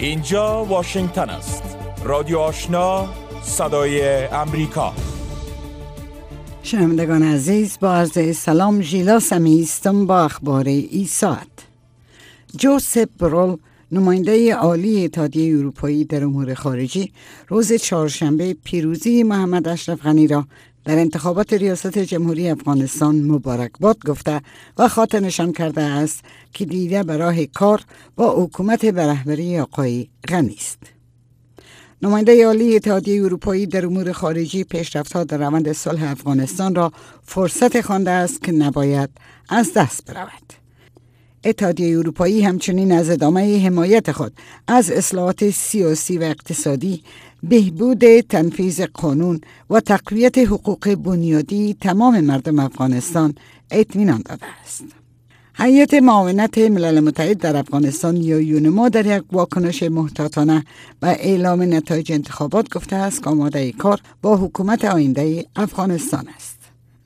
اینجا واشنگتن است. رادیو آشنا، صدای امریکا. شنوندگان عزیز، با عرض سلام، ژیلا سمی هستم با اخبار این ساعت. جوزپ برول، نماینده عالی اتحادیه اروپایی در امور خارجی، روز چهارشنبه پیروزی محمد اشرف غنی را در انتخابات ریاست جمهوری افغانستان مبارکباد گفته و خاطر نشان کرده است که دیده به راه کار با حکومت به رهبری آقای غنی است. نماینده عالی اتحادیه اروپایی در امور خارجی پیشرفت‌ها در روند صلح افغانستان را فرصت خوانده است که نباید از دست برود. اتحادیه اروپایی همچنین از ادامه حمایت خود از اصلاحات سیاسی و اقتصادی، بهبود تنفیذ قانون و تقویت حقوق بنیادی تمام مردم افغانستان اطمینان داده است. هیئت معاونت ملل متحد در افغانستان یا یونما در یک واکنش محتاطانه به اعلام نتایج انتخابات گفته است که آماده کار با حکومت آینده افغانستان است.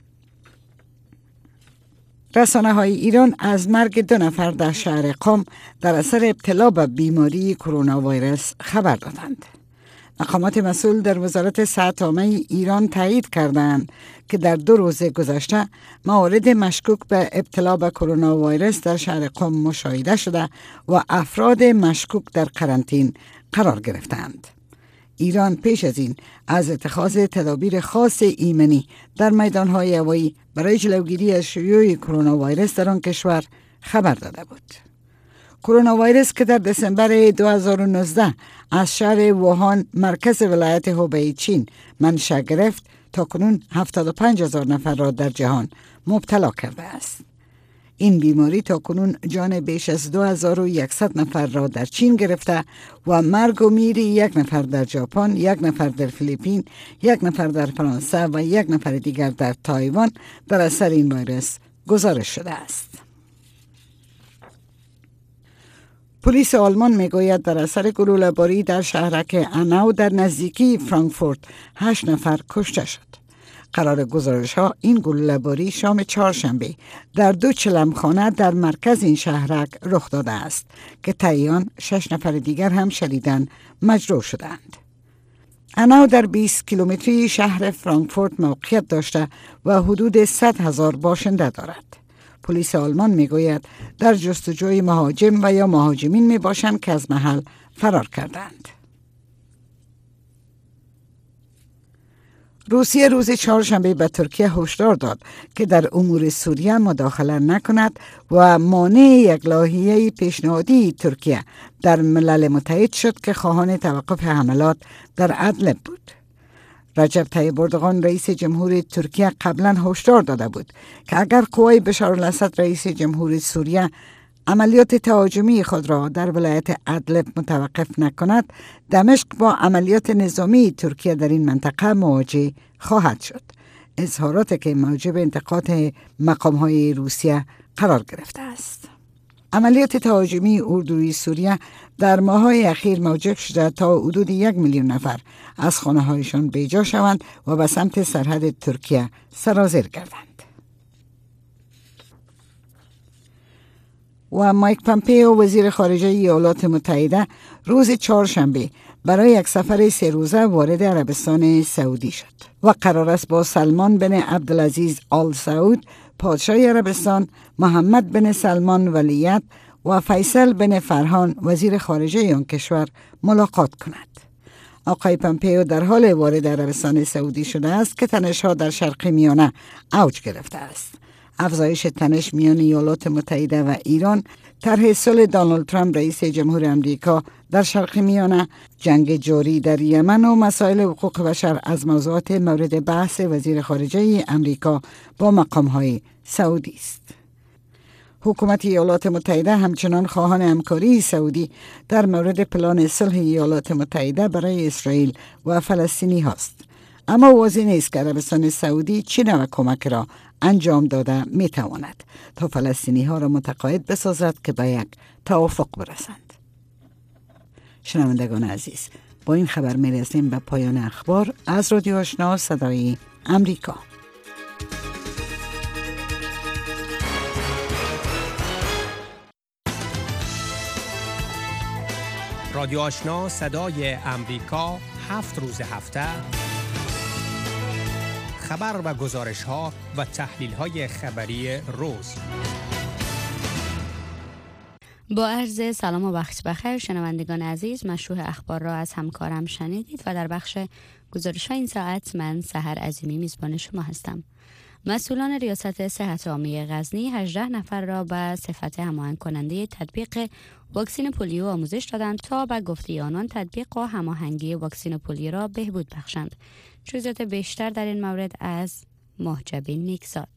رسانه‌های ایران از مرگ 2 نفر در شهر قم در اثر ابتلا به بیماری کرونا ویروس خبر دادند. مقامات مسئول در وزارت صحت عامه ایران تایید کردند که در 2 روز گذشته موارد مشکوک به ابتلا به کرونا ویروس در شهر قم مشاهده شده و افراد مشکوک در قرنطینه قرار گرفتند. ایران پیش از این از اتخاذ تدابیر خاص ایمنی در میدان‌های هوایی برای جلوگیری از شیوع کرونا ویروس در آن کشور خبر داده بود. کرونا ویروس که در دسامبر 2019 از شهر ووهان مرکز ولایت هوبی چین منشأ گرفت، تاکنون 75,000 نفر را در جهان مبتلا کرده است. این بیماری تاکنون جان بیش از 2100 نفر را در چین گرفته و مرگ و میر 1 نفر در ژاپن، 1 نفر در فیلیپین، 1 نفر در فرانسه و 1 نفر دیگر در تایوان در اثر این ویروس گزارش شده است. پلیس آلمان میگوید در اثر گلوله‌باری در شهرک اناو در نزدیکی فرانکفورت 8 نفر کشته شد. قرار گزارش ها این گلوله‌باری شام چهارشنبه در 2 چلمخانه در مرکز این شهرک رخ داده است که طی آن 6 نفر دیگر هم شدیداً مجروح شدند. اناو در 20 کیلومتری شهر فرانکفورت موقعیت داشته و حدود 100,000 باشنده دارد. پلیس آلمان میگوید در جستجوی مهاجم و یا مهاجمین می باشند که از محل فرار کردند. روسیه روز چهارشنبه به ترکیه هشدار داد که در امور سوریه مداخله نکند و مانع یک لایحه پیشنهادی ترکیه در ملل متحد شد که خواهان توقف حملات در ادلب بود. رجب طیب اردوغان رئیس جمهور ترکیه قبلا هشدار داده بود که اگر قوای بشار الاسد رئیس جمهور سوریه عملیات تهاجمی خود را در ولایت ادلب متوقف نکند، دمشق با عملیات نظامی ترکیه در این منطقه مواجه خواهد شد. اظهارات که موجب انتقاد مقام‌های روسیه قرار گرفته است. عملیات تهاجمی اردوی سوریه در ماه‌های اخیر موجب شده تا حدود 1 میلیون نفر از خانه‌هایشان بیجا شوند و به سمت سرحد ترکیه سرازیر گردند. و مایک پامپئو وزیر خارجه ایالات متحده روز چهارشنبه برای یک سفر 3 روزه وارد عربستان سعودی شد و قرار است با سلمان بن عبدالعزیز آل سعود پادشاه عربستان، محمد بن سلمان ولیعهد و فیصل بن فرهان وزیر خارجه آن کشور ملاقات کند. آقای پامپئو در حال وارد عربستان سعودی شده است که تنش‌ها در شرق میانه اوج گرفته است. افزایش تنش میان ایالات متحده و ایران، طرح صلح دونالد ترامپ رئیس جمهور امریکا در شرق میانه، جنگ جاری در یمن و مسائل حقوق بشر از موضوعات مورد بحث وزیر خارجه امریکا با مقام‌های سعودی است. حکومت ایالات متحده همچنان خواهان همکاری سعودی در مورد پلان صلح ایالات متحده برای اسرائیل و فلسطینی هاست. اما واضح نیست که عربستان سعودی چه نوع کمک را انجام داده می تواند تا فلسطینی ها را متقاعد بسازد که به یک توافق برسند. شنوندگان عزیز، با این خبر می رسیم به پایان اخبار از رادیو آشنا صدای امریکا. رادیو آشنا صدای امریکا 7 روز هفته خبر و گزارش ها و تحلیل های خبری روز. با عرض سلام و وقت بخیر شنوندگان عزیز، مشروع اخبار را از همکارم شنیدید و در بخش گزارش های این ساعت من سحر عظیمی میزبان شما هستم. مسئولان ریاست صحت عامه غزنی 18 نفر را به صفت هماهنگ کننده تطبیق واکسن پولیو آموزش دادند تا به گفته آنان تطبیق و هماهنگی واکسن پولیو را بهبود بخشند. جزئیات بیشتر در این مورد از محجبین نیکزاد.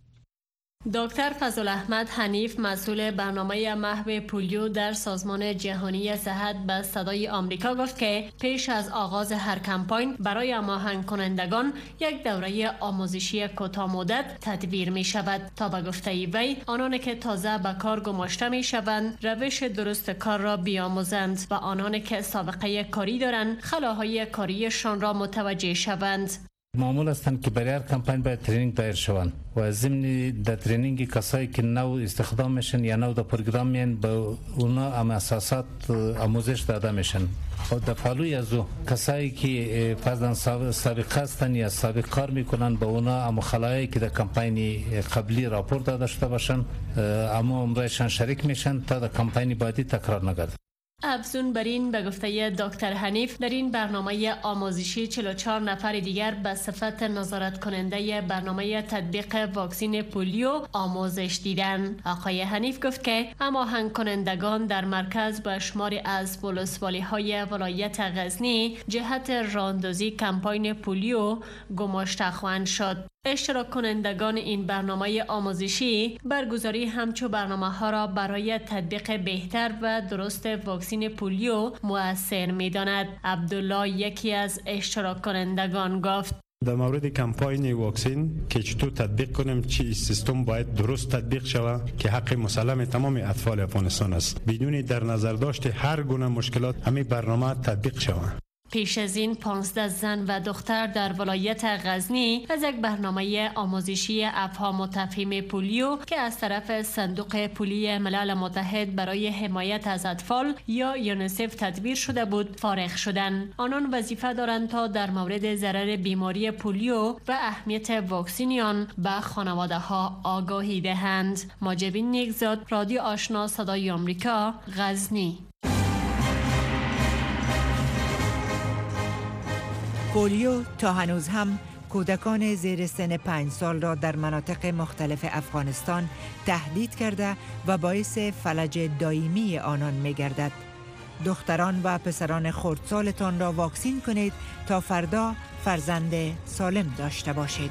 دکتر فضلاحمد حنیف مسئول برنامه محو پولیو در سازمان جهانی صحت به صدای آمریکا گفت که پیش از آغاز هر کمپاین برای هماهنگ کنندگان یک دوره آموزشی کوتاه مدت تدبیر می شود تا به گفته وی آنان که تازه به کار گماشته می شوند روش درست کار را بیاموزند و آنان که سابقه کاری دارند خلاهای کاریشان را متوجه شوند. معمول هستند که برای هر کمپاین باید ترینینگ دایر شوند و ضمن در ترینینگ کسایی که نو استخدام میشن یا نو در پروگرام میان به اونا هم اساسات آموزش داده میشن و در پالوی از او کسایی که فرضاً سابقه هستن یا سابق کار میکنن به اونا هم خلایی که در کمپاین قبلی راپور داده شده باشن اما عمرشان شریک میشن تا در کمپاین بعدی تکرار نگرده. افزون بر این به گفته دکتر حنیف در این برنامه آموزشی 44 نفر دیگر به صفت نظارت کننده برنامه تطبیق واکسن پولیو آموزش دیدند. آقای حنیف گفت که هماهنگ کنندگان در مرکز به شماری از ولسوالی‌های ولایت غزنی جهت راهاندازی کمپاین پولیو گماشته خواهند شد. اشتراک کنندگان این برنامه آموزشی برگزاری همچو برنامه ها را برای تطبیق بهتر و درست واکسن پولیو مؤثر می داند. عبدالله یکی از اشتراک کنندگان گفت در مورد کمپاین واکسن که چطور تطبیق کنیم، چی سیستم باید درست تطبیق شود که حق مسلم تمام اطفال افغانستان است بدون در نظر داشت هر گونه مشکلات همین برنامه تطبیق شود. پیش از این 15 زن و دختر در ولایت غزنی از یک برنامه آموزشی افهام و تفهیم پولیو که از طرف صندوق پولی ملل متحد برای حمایت از اطفال یا یونیسف تدبیر شده بود فارغ شدند. آنان وظیفه دارند تا در مورد ضرر بیماری پولیو و اهمیت واکسن آن به خانواده ها آگاهی دهند. محجبین نیکزاد، رادیو آشنا صدای آمریکا، غزنی. پولیو تا هنوز هم کودکان زیر سن 5 سال را در مناطق مختلف افغانستان تهدید کرده و باعث فلج دائمی آنان می گردد. دختران و پسران خردسالتان را واکسین کنید تا فردا فرزند سالم داشته باشید.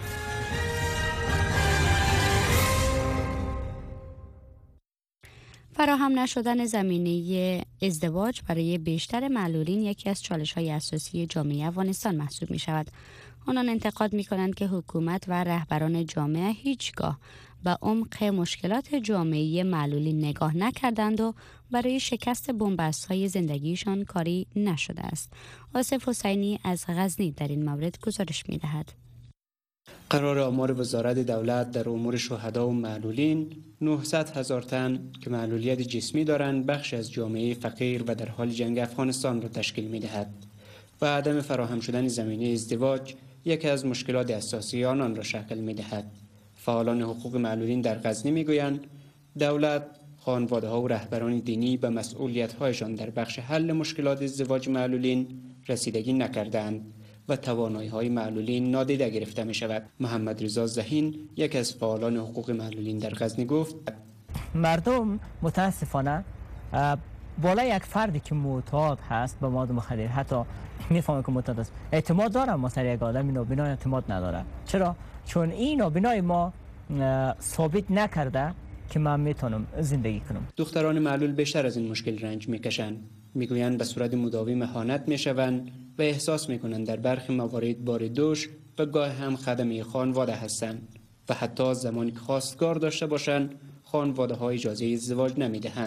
فراهم نشدن زمینه ازدواج برای بیشتر معلولین یکی از چالش‌های اساسی جامعه افغانستان محسوب می‌شود. آنان انتقاد می‌کنند که حکومت و رهبران جامعه هیچگاه به عمق مشکلات جامعه معلولین نگاه نکردند و برای شکست بن‌بست‌های زندگیشان کاری نشده است. آصف حسینی از غزنی در این مورد گزارش می‌دهد. قرار آمار وزارت دولت در امور شهدا و معلولین 900,000 تن که معلولیت جسمی دارند بخش از جامعه فقیر و در حال جنگ افغانستان را تشکیل می دهد و عدم فراهم شدن زمینه ازدواج یکی از مشکلات اساسی آنان را شکل می دهد. فعالان حقوق معلولین در غزنی می گویند دولت، خانواده ها و رهبران دینی به مسئولیت هایشان در بخش حل مشکلات ازدواج معلولین رسیدگی نکردند و توانایی‌های معلولین نادیده گرفته می شود. محمد رضا زهین یک از فعالان حقوق معلولین در غزنی گفت مردم متاسفانه بالای یک فردی که معتاد هست به مواد مخدر حتی میفهمه که معتاد است اعتماد داره، ما سر یک آدمی نابینا اعتماد نداره. چرا؟ چون این نابینای ما ثابت نکرده که من میتونم زندگی کنم. دختران معلول بیشتر از این مشکل رنج میکشند. میگویند به صورت مداوم اهانت میشوند و احساس میکنند در برخی موارد بار دوش و گاه هم خدمه خانواده هستند و حتی زمانی که خواستگار داشته باشند خانواده ها اجازه ازدواج نمیدهند.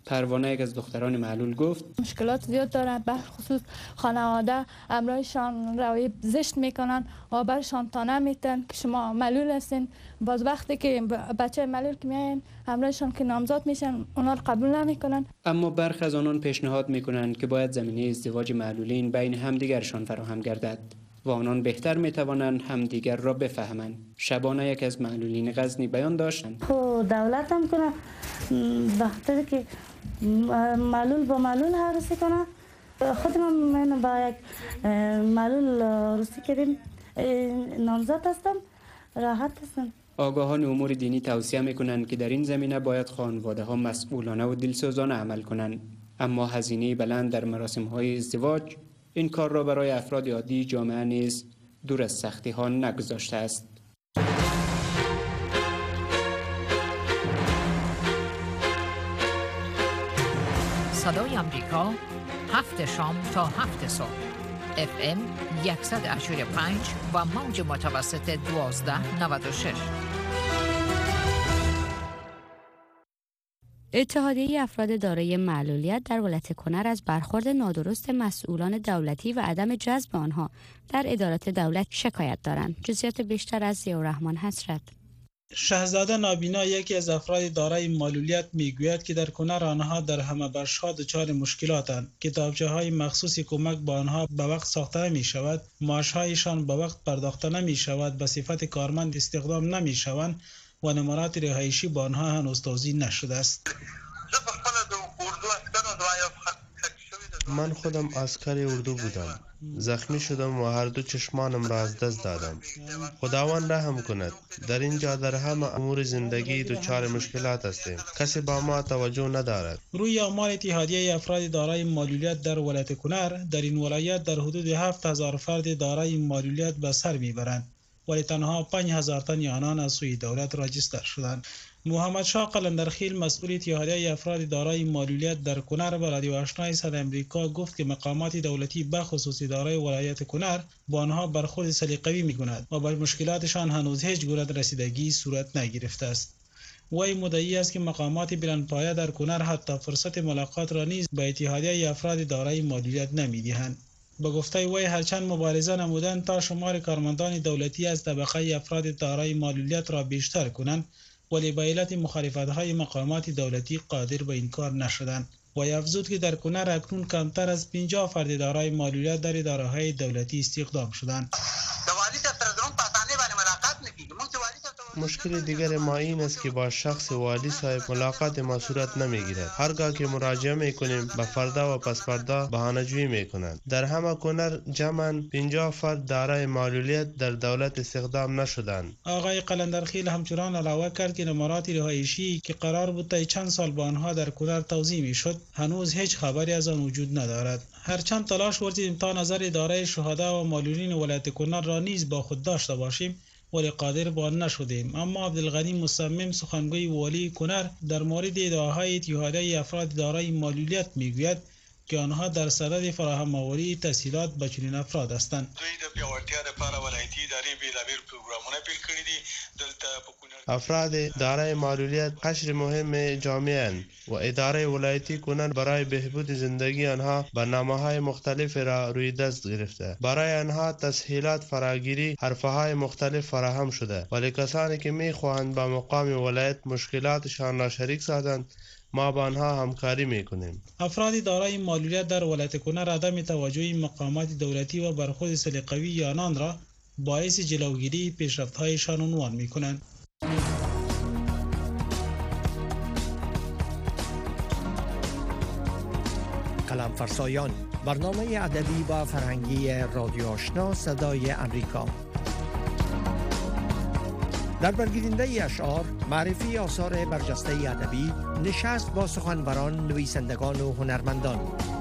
پروانه یک از دختران معلول گفت مشکلات زیاد دارن، به خصوص خانواده امرایشان روی زشت میکنن و برشان تا نمیتن که شما معلول هستین. باز وقتی که بچه معلول که میاین امرایشان که نامزاد میشن اونا رو قبول نمیکنن. اما برخی از آنان پیشنهاد میکنند که باید زمینه ازدواج معلولین بین همدیگرشان فراهم گردد و آنان بهتر میتوانند همدیگر را بفهمند. شبانه یک از معلولین غزنی بیان داشتند خب دولت هم کنه بخاطر که معلول با معلول عروسی کنه. خود من با یک معلول عروسی کردیم، نامزد هستم، راحت هستم. آگاهان امور دینی توصیه میکنند که در این زمینه باید خانواده ها مسئولانه و دلسوزانه عمل کنند، اما هزینه بلند در مراسم های ازدواج این کار را برای افراد عادی جامعه نیز دور از سختی ها نگذاشته است. صدای آمریکا 7 شام تا 7 صبح FM 185 و موج متوسط 1296. اتحادیه افراد دارای معلولیت در ولایت کنر از برخورد نادرست مسئولان دولتی و عدم جذب آنها در ادارات دولت شکایت دارند. جزئیات بیشتر از ضیاءالرحمن حسرت. شهزاده نابینا یکی از افراد دارای معلولیت میگوید که در کنر آنها در همه بخش‌ها دچار مشکلاتند. کتابچه‌های مخصوص کمک به آنها به وقت ساخته نمی‌شود، معاش‌هایشان به وقت پرداخته نمی‌شود، به صفت کارمند استخدام نمی‌شوند و نمرات رهایشی با آنها هنوز توزیع نشده است. من خودم عسکر اردو بودم، زخمی شدم و هر دو چشمانم را از دست دادم. خداوند رحم کند. در اینجا در همه امور زندگی دچار مشکلات هستیم، کسی با ما توجه ندارد. روی آمار اتحادیه افراد دارای معلولیت در ولایت کنر، در این ولایت در حدود 7000 فرد دارای معلولیت به سر میبرند، ولی تنها 5000 تن آنان از سوی دولت راجستر شدند. محمد شاه قلندرخیل مسئول اتحادیه افراد دارای معلولیت در کنر به رادیو آشنای صدای آمریکا گفت که مقامات دولتی به خصوص اداره ولایت کنر با آنها برخورد سلیقه‌ای می‌کند و به مشکلاتشان هنوز هیچ گونه رسیدگی صورت نگرفته است. وی مدعی است که مقامات بلندپایه در کنر حتی فرصت ملاقات را نیز به اتحادیه افراد دارای معلولیت نمی‌دهند. به گفته وی هرچند مبارزه نمودند تا شمار کارمندان دولتی از طبقه افراد دارای معلولیت را بیشتر کنند، ولی به علت مخالفت‌های مقامات دولتی قادر به این کار نشدند. وی افزود که در کنر اکنون کمتر از 50 فرد دارای معلولیت در اداره‌های دولتی استخدام شدند. مشکل دیگر ما این است که با شخص والی صاحب ملاقات ما صورت نمیگیرد. هرگاه که مراجعه میکنیم به فردا و پس فردا بهانه‌جویی میکنند. در همه کنر جمعاً 50 فرد دارای معلولیت در دولت استخدام نشدند. آقای قلندرخیل همچنان علاوه کرد که نمرات رهایشی که قرار بود تا چند سال به آنها در کنر توزیع میشد هنوز هیچ خبری از آن وجود ندارد. هرچند تلاش ورزیدیم تا نظر اداره شهدا و معلولین ولایت کنر را نیز با خود داشته باشیم، ولی قادر به آن نشدیم. اما عبدالغنی مصمم سخنگوی والی کنر در مورد ادعاهای اتحادیه افراد دارای معلولیت میگوید که آنها در صدد فراهم آوری تسهیلات به چنین افراد هستند. افراد دارای معلولیت قشر مهم جامعه اند و اداره ولایتی کنر برای بهبود زندگی آنها برنامه‌های مختلف را روی دست گرفته. برای آنها تسهیلات فراگیری حرفه‌های مختلف فراهم شده، ولی کسانی که می‌خواهند با مقام ولایت مشکلاتشان را شریک سازند ما با آنها همکاری میکنیم. افراد دارای معلولیت در ولایت کنر عدم توجه مقامات دولتی و برخورد سلیقه‌ای آنان را باعث جلوگیری پیشرفت‌هایشان عنوان میکنند. قلمفرسایان، برنامه ادبی و فرهنگی رادیو آشنا صدای آمریکا. در برگیرنده اشعار، معرفی آثار برجسته ادبی، نشست با سخنوران، نویسندگان و هنرمندان.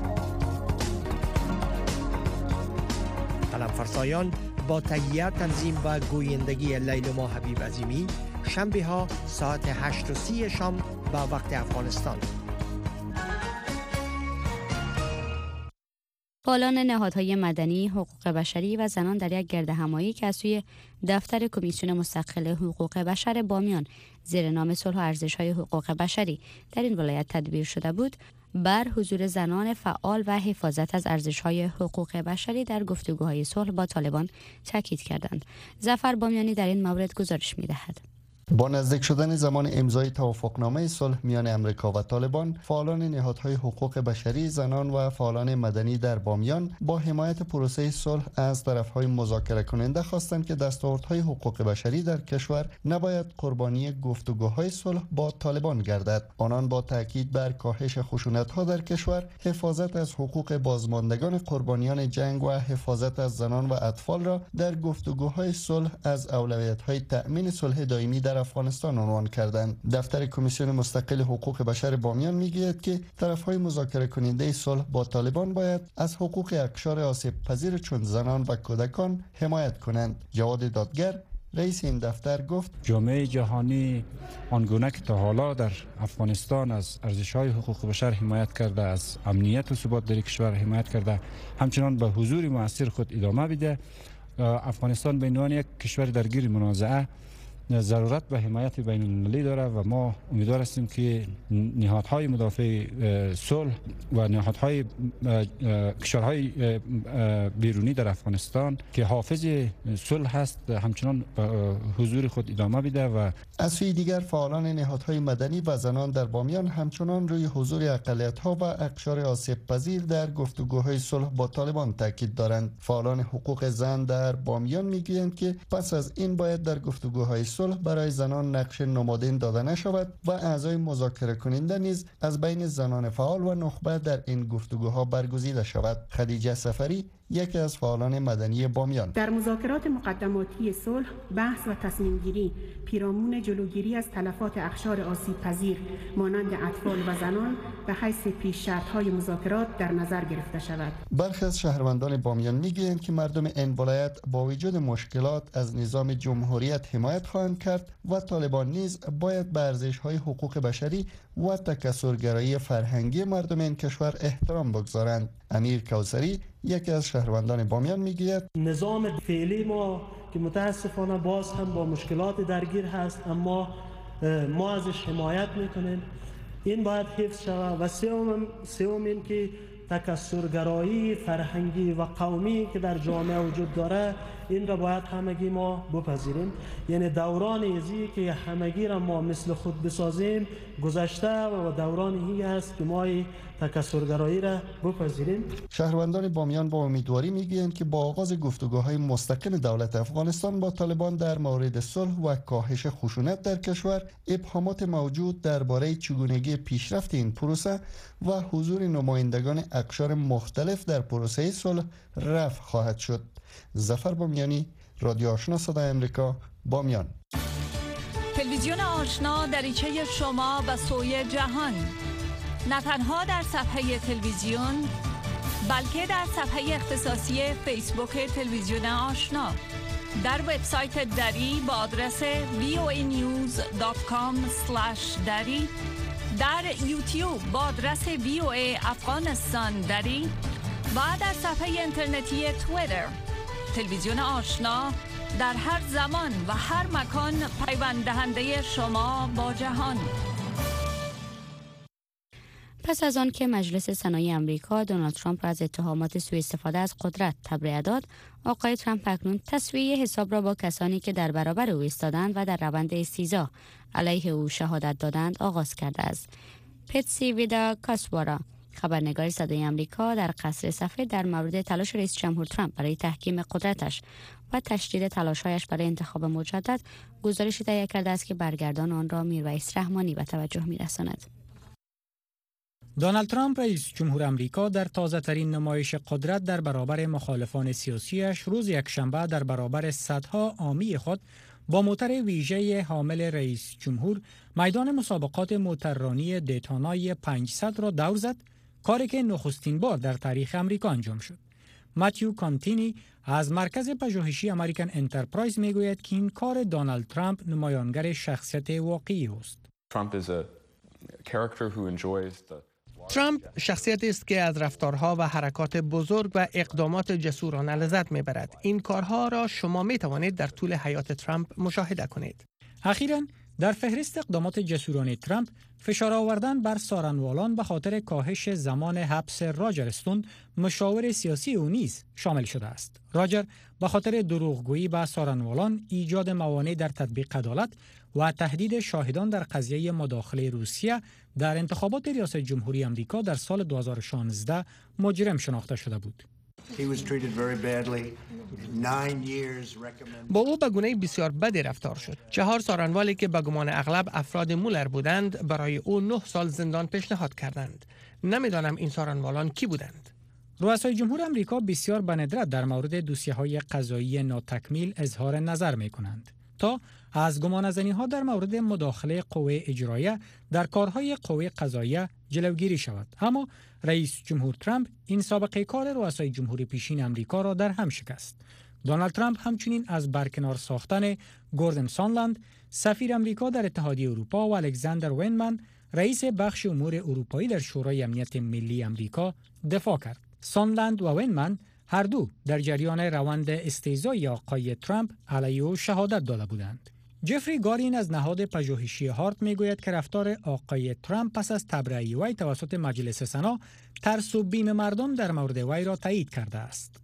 قلمفرسایان با تهیه، تنظیم و گویندگی لیلما حبیب عظیمی، شنبه ها ساعت 8:30 شام به وقت افغانستان. فعالان نهادهای مدنی، حقوق بشری و زنان در یک گردهمایی که از سوی دفتر کمیسیون مستقل حقوق بشر بامیان زیر نام صلح و ارزش‌های حقوق بشری در این ولایت تدبیر شده بود، بر حضور زنان فعال و حفاظت از ارزش‌های حقوق بشری در گفتگوهای صلح با طالبان تاکید کردند. ظفر بامیانی در این مورد گزارش می‌دهد. با نزدیک شدن زمان امضای توافقنامه صلح میان امریکا و طالبان، فعالان نهادهای حقوق بشری، زنان و فعالان مدنی در بامیان با حمایت پروسه صلح از طرفهای مذاکره کننده خواستند که دستاوردهای حقوق بشری در کشور نباید قربانی گفتگوهای صلح با طالبان گردد. آنان با تاکید بر کاهش خشونت‌ها در کشور، حفاظت از حقوق بازماندگان قربانیان جنگ و حفاظت از زنان و اطفال را در گفتگوهای صلح از اولویت‌های تأمین صلح دائمی در افغانستان عنوان کردند. دفتر کمیسیون مستقل حقوق بشر بامیان میگوید که طرفهای مذاکره کننده صلح با طالبان باید از حقوق اقشار آسیب پذیر چون زنان و کودکان حمایت کنند. جواد دادگر رئیس این دفتر گفت جامعه جهانی آنگونه که تا حالا در افغانستان از ارزش‌های حقوق بشر حمایت کرده، از امنیت و ثبات در کشور حمایت کرده، همچنان به حضور مؤثر خود ادامه بده. افغانستان به عنوان یک کشور درگیر منازعه ضرورت به حمایت بین المللی داره و ما امیدوار هستیم که نهادهای مدافع صلح و نهادهای کشورهای بیرونی در افغانستان که حافظ صلح هست همچنان حضور خود ادامه بده. و از سوی دیگر فعالان نهادهای مدنی و زنان در بامیان همچنان روی حضور اقلیت‌ها و اقشار آسیب پذیر در گفتگوهای صلح با طالبان تاکید دارند. فعالان حقوق زن در بامیان میگویند که پس از این باید در گفتگوهای صلح برای زنان نقش نمادین داده نشود و اعضای مذاکره کننده نیز از بین زنان فعال و نخبه در این گفتگوها برگزیده شود. خدیجه سفری یکی از فعالان مدنی بامیان: در مذاکرات مقدماتی صلح بحث و تصمیم گیری پیرامون جلوگیری از تلفات اقشار آسیب پذیر مانند اطفال و زنان به حیث پیش شرط‌های مذاکرات در نظر گرفته شود. برخی از شهروندان بامیان میگویند که مردم این ولایت با وجود مشکلات از نظام جمهوریت حمایت خواهند کرد و طالبان نیز باید به ارزش‌های حقوق بشری و تکثرگرایی فرهنگی مردم این کشور احترام بگذارند. امیر کوثری یکی از شهروندان بامیان میگوید نظام فعلی ما که متاسفانه باز هم با مشکلات درگیر هست، اما ما ازش حمایت میکنیم، این باید حفظ شود. و سوم این که تکثرگرایی فرهنگی و قومی که در جامعه وجود داره، این را باید همگی ما بپذیریم. یعنی دوران ازی که همگی را ما مثل خود بسازیم گذشته و دوران هی است که ما تکثرگرایی را بپذیریم. شهروندان بامیان با امیدواری میگویند که با آغاز گفتگوهای مستقیم دولت افغانستان با طالبان در مورد صلح و کاهش خشونت در کشور، ابهامات موجود درباره چگونگی پیشرفت این پروسه و حضور نمایندگان اقشار مختلف در پروسه صلح رفع خواهد شد. ظفر بامیانی، رادیو آشنا صدای امریکا، بامیان. تلویزیون آشنا دریچه شما به سوی جهان، نه تنها در صفحه تلویزیون بلکه در صفحه اختصاصی فیسبوک تلویزیون آشنا، در وبسایت دری با آدرس voanews.com/dari، در یوتیوب با آدرس VOA افغانستان دری و در صفحه اینترنتی توییتر. تلویزیون آشنا در هر زمان و هر مکان پیوند دهنده شما با جهان. پس از آن که مجلس سنای امریکا دونالد ترامپ را از اتهامات سوء استفاده از قدرت تبرئه داد، آقای ترامپ اکنون تسویه حساب را با کسانی که در برابر او ایستادند و در روند استیضاح علیه او شهادت دادند آغاز کرده است. پتسی ویدا کاسوارا، خبرنگار صدای امریکا، در قصر سفید در مورد تلاش رئیس جمهور ترامپ برای تحکیم قدرتش و تشدید تلاش‌هایش برای انتخاب مجدد گزارشی تهیه کرده است که برگردان آن را میرویس رحمانی به توجه می‌رساند. دونالد ترامپ رئیس جمهور امریکا در تازه‌ترین نمایش قدرت در برابر مخالفان سیاسیش روز یکشنبه در برابر صدها عامی خود با موتر ویژه حامل رئیس جمهور میدان مسابقات موتررانی دیتونای 500 را دور زد، کاری که نخستین بار در تاریخ امریکا انجام شد. ماتیو کانتینی از مرکز پژوهشی امریکن انترپرایز میگوید که این کار دونالد ترامپ نمایانگر شخصیت واقعی است. ترامپ شخصیتی است که از رفتارها و حرکات بزرگ و اقدامات جسورانه لذت میبرد. این کارها را شما می توانید در طول حیات ترامپ مشاهده کنید. اخیراً در فهرست اقدامات جسورانه ترامپ فشار آوردن بر سارنوالان به خاطر کاهش زمان حبس راجر استون مشاور سیاسی او نیز شامل شده است. راجر به خاطر دروغگویی به سارنوالان، ایجاد موانع در تطبیق عدالت و تهدید شاهدان در قضیه مداخله روسیه در انتخابات ریاست جمهوری آمریکا در سال 2016 مجرم شناخته شده بود. با او به گونه بسیار بدی رفتار شد. 4 سارنوالی که به گمان اغلب افراد مولر بودند برای او 9 سال زندان پیشنهاد کردند. نمیدانم این سارنوالان کی بودند. رؤسای جمهور آمریکا بسیار به ندرت در مورد دوسیه‌های قضایی ناتکمیل اظهار نظر می‌کنند تا از گمانه‌زنی‌ها در مورد مداخله قوه اجراییه در کارهای قوه قضاییه جلوگیری شود. اما رئیس جمهور ترامپ این سابقه کار رؤسای جمهوری پیشین آمریکا را در هم شکست. دونالد ترامپ همچنین از برکنار ساختن گوردن ساندلند، سفیر آمریکا در اتحادیه اروپا و الکساندر وینمن، رئیس بخش امور اروپایی در شورای امنیت ملی آمریکا دفاع کرد. ساندلند و وینمن هر دو در جریان روند استهزای آقای ترامپ علیه او شهادت داده بودند. جفری گارین از نهاد پژوهشی هارت میگوید که رفتار آقای ترامپ پس از تبرئه وی توسط مجلس سنا ترس و بیم مردم در مورد وی را تایید کرده است.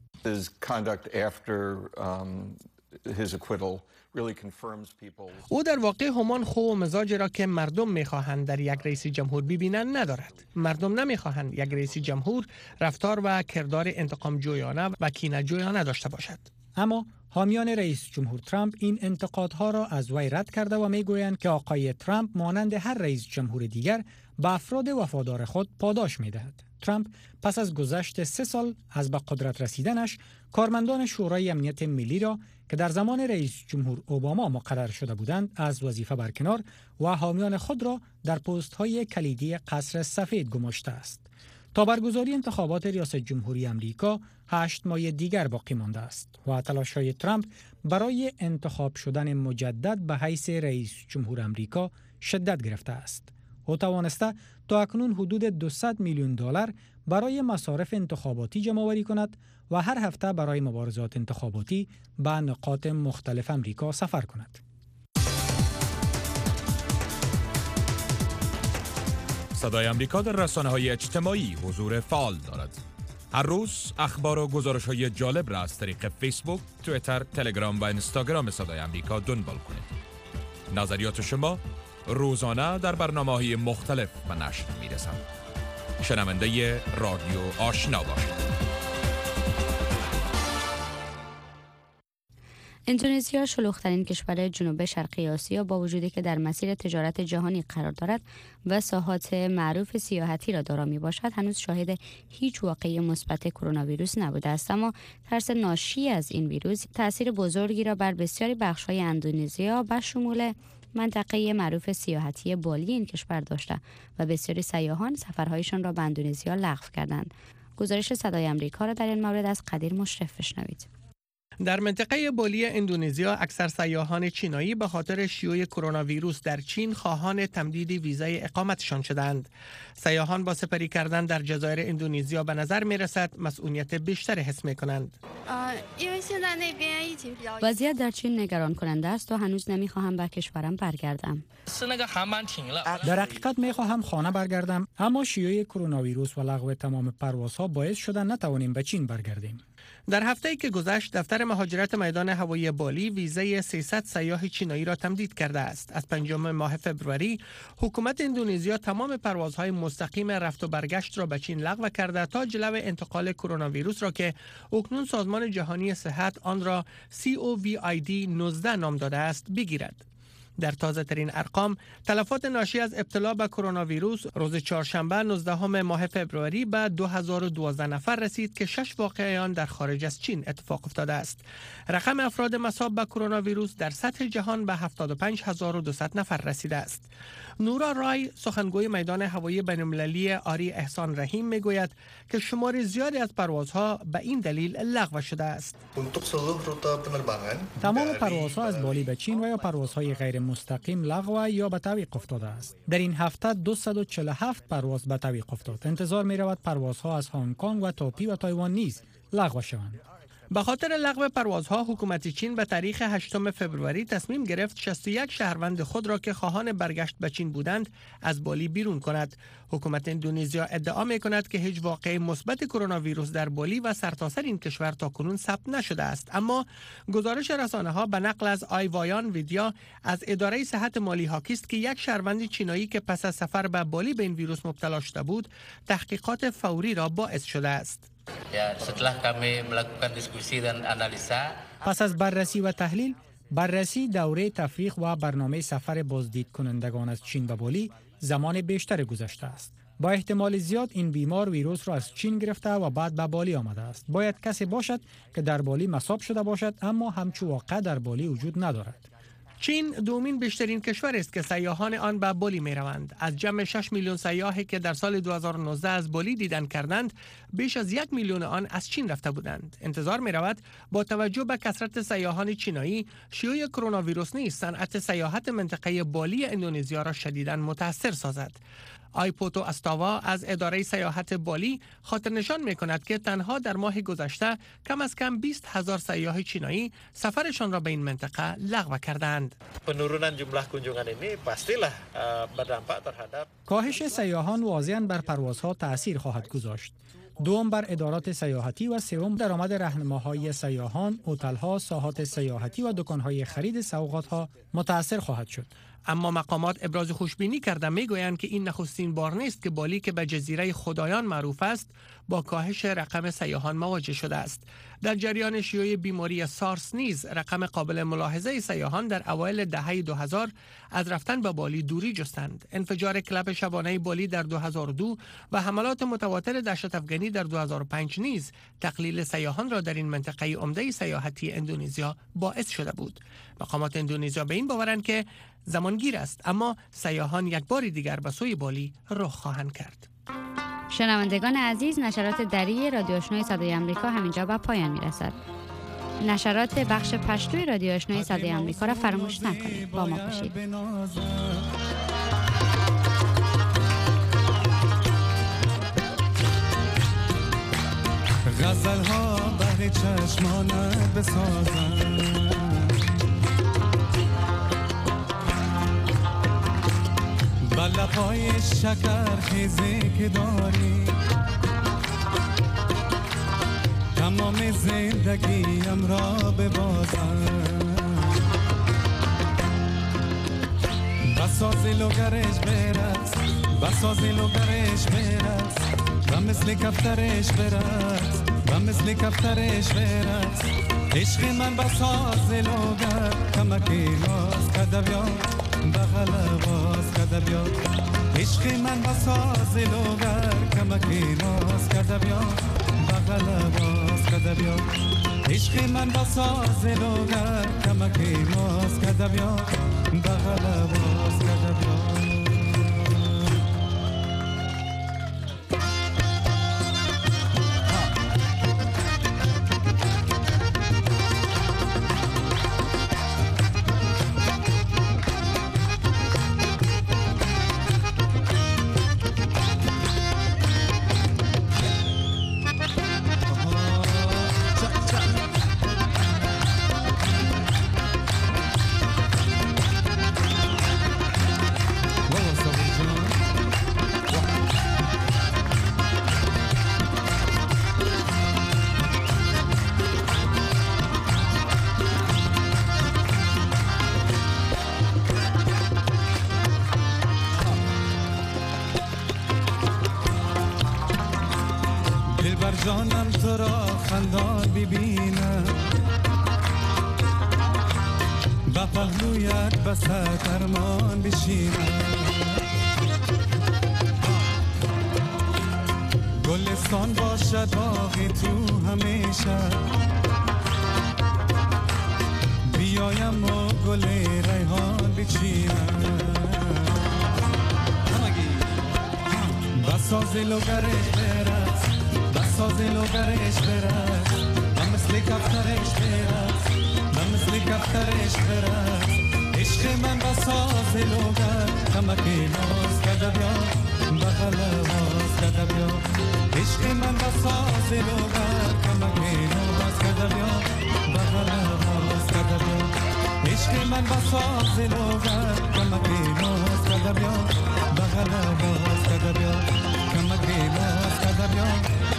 او در واقع همان خو و مزاج را که مردم می‌خواهند در یک رئیس جمهور ببینند ندارد. مردم نمی‌خواهند یک رئیس جمهور رفتار و کردار انتقام جویانه و کینه جویانه داشته باشد. اما حامیان رئیس جمهور ترامپ این انتقادها را از وی رد کرده و میگویند که آقای ترامپ مانند هر رئیس جمهور دیگر به افراد وفادار خود پاداش می‌دهد. ترامپ پس از گذشت 3 سال از به قدرت رسیدنش، کارمندان شورای امنیت ملی را که در زمان رئیس جمهور اوباما مقرر شده بودند از وظیفه برکنار و حامیان خود را در پست‌های کلیدی قصر سفید گماشته است. تا برگزاری انتخابات ریاست جمهوری آمریکا 8 ماه دیگر باقی مانده است و تلاش‌های ترامپ برای انتخاب شدن مجدد به حیث رئیس جمهور آمریکا شدت گرفته است. او توانسته تا اکنون حدود 200 میلیون دلار برای مصارف انتخاباتی جمع‌آوری کند و هر هفته برای مبارزات انتخاباتی به نقاط مختلف آمریکا سفر کند. صدای آمریکا در رسانه‌های اجتماعی حضور فعال دارد. هر روز اخبار و گزارش‌های جالب را از طریق فیسبوک، توییتر، تلگرام و اینستاگرام صدای آمریکا دنبال کنید. نظریات شما روزانه در برنامه‌های مختلف به نشر می‌رسند. شنونده رادیو آشنا باشید. اندونزیا شلوغ‌ترین کشور جنوب شرقی آسیا با وجودی که در مسیر تجارت جهانی قرار دارد و ساحات معروف سیاحتی را دارا میباشد، هنوز شاهد هیچ واقعه مثبت کرونا ویروس نبوده است. اما ترس ناشی از این ویروس تأثیر بزرگی را بر بسیاری بخش‌های اندونزیا به شمول منطقه معروف سیاحتی بالی این کشور داشته و بسیاری سیاحان سفرهایشان را به اندونزیا لغو کردند. گزارش صدای آمریکا را در این مورد از قدیر مشرف بشنوید. در منطقه بالی اندونزیا اکثر سیاحان چینایی به خاطر شیوع کرونا ویروس در چین خواهان تمدید ویزای اقامتشان شدند. سیاحان با سپری کردن در جزایر اندونزیا به نظر می رسد مسئولیت بیشتری حس می کنند. وضعیت در چین نگران کننده است و هنوز نمی خواهم به کشورم برگردم. در حقیقت می خواهم خانه برگردم، اما شیوع کرونا ویروس و لغو تمام پروازها باعث شده نتوانیم به چین برگردیم. در هفته‌ای که گذشت دفتر مهاجرت میدان هوایی بالی ویزای 300 سیاح چینایی را تمدید کرده است. از 5 ماه فوریه حکومت اندونزیا تمام پروازهای مستقیم رفت و برگشت را به چین لغو کرده تا جلو انتقال کرونا ویروس را که اکنون سازمان جهانی صحت آن را COVID-19 نام داده است بگیرد. در تازه ترین ارقام تلفات ناشی از ابتلا به کرونا ویروس روز چهارشنبه 19 ماه فوریه به 2012 نفر رسید که 6 واقعه آن در خارج از چین اتفاق افتاده است. رقم افراد مصاب به کرونا ویروس در سطح جهان به 75200 نفر رسیده است. نورا رای سخنگوی میدان هوایی بین‌المللی آری احسان رحیم میگوید که شمار زیادی از پروازها به این دلیل لغو شده است. تمام پروازها از بالی به چین و یا پروازهای غیر مستقیم لغو یا به تعویق افتاده است. در این هفته 247 پرواز به تعویق افتاد. انتظار می رود پروازها از هنگ کنگ و تاپی و تایوان نیز لغو شوند. به خاطر لغو پروازها حکومت چین به تاریخ 8 فوریه تصمیم گرفت 61 شهروند خود را که خواهان برگشت به چین بودند از بالی بیرون کند. حکومت اندونزیا ادعا می کند که هیچ واقعه مثبت کرونا ویروس در بالی و سرتاسر این کشور تاکنون ثبت نشده است، اما گزارش رسانه ها به نقل از آیوایان ویدیا از اداره صحت مالی حاکی است که یک شهروند چینایی که پس از سفر به بالی به این ویروس مبتلا شده بود تحقیقات فوری را باعث شده است. پس از بررسی و تحلیل، بررسی دوره تفریق و برنامه سفر بازدید کنندگان از چین به بالی زمان بیشتر گذشته است. با احتمال زیاد این بیمار ویروس را از چین گرفته و بعد به بالی آمده است. باید کسی باشد که در بالی مصاب شده باشد، اما همچو واقع در بالی وجود ندارد. چین دومین بیشترین کشور است که سیاحان آن به بالی می روند. از جمع 6 میلیون سیاحی که در سال 2019 از بالی دیدن کردند، بیش از 1 میلیون آن از چین رفته بودند. انتظار می رود با توجه به کثرت سیاحان چینایی، شیوع کرونا ویروس نیز صنعت سیاحت منطقه بالی اندونزیا را شدیداً متاثر سازد. آیپوتو استاوا از اداره سیاحت بالی خاطر نشان می کند که تنها در ماه گذشته کم از کم 20,000 سیاح چینایی سفرشان را به این منطقه لغو کردند. کاهش سیاحان واضحاً بر پروازها تأثیر خواهد گذاشت. دوم بر ادارات سیاحتی و سوم درآمد راهنماهای سیاحان، هتل‌ها، ساحات سیاحتی و دکان‌های خرید سوغات‌ها متأثر خواهد شد. اما مقامات ابراز خوشبینی کرده میگویند که این نخستین بار نیست که بالی که به جزیره خدایان معروف است با کاهش رقم سیاحان مواجه شده است. در جریان شیوع بیماری سارس نیز رقم قابل ملاحظه سیاحان در اوایل دهه 2000 از رفتن به بالی دوری جستند. انفجار کلب شبانه بالی در 2002 و حملات متواتر دهشت افغانی در 2005 نیز تقلیل سیاحان را در این منطقه عمده سیاحتی اندونزیا باعث شده بود. مقامات اندونزیا به این باورند که زمانگیر است، اما سیاحان یک بار دیگر به سوی بالی رخ خواهند کرد. شنوندگان عزیز، نشرات دری رادیو آشنای صدای آمریکا همینجا به پایان میرسد. نشرات بخش پشتوی رادیو آشنای صدای آمریکا را فراموش نکنید. با ما باشید. غزل ها بر چشمانت بسازن، لب‌های شکر خیزی که داری، تمام زندگیم را ببازم، بساز لوگرش برس، بساز لوگرش برس، و مثل کفترش برس، و مثل کفترش برس، عشق من بساز لوگر کمکی راست کدویات بغل باز کده بیا، عشق من بساز لوگر کمکی ناز کده بیا، بغل باز کده بیا، عشق من بساز لوگر کمکی ناز کده بیا، بغل باز کده بیا. جانم تو را خندان ببینم، با پهلویت بسر درمان بشینم، گلستان باشد باغی تو همیشه، بیایم و گل ریحان بچینم، بساز لوگرش برس، بساز لوگرش برس، و مثل کفترش برس، و مثل کفترش برس، عشق من بساز لوگر کمک ناز کرده بیا بغل باز کرده بیا عشق من بساز لوگر کمک ناز کرده بیا بغل باز کرده بیا عشق من بساز لوگر کمک ناز کرده بیا بغل باز کرده بیا کمک ناز کرده بیا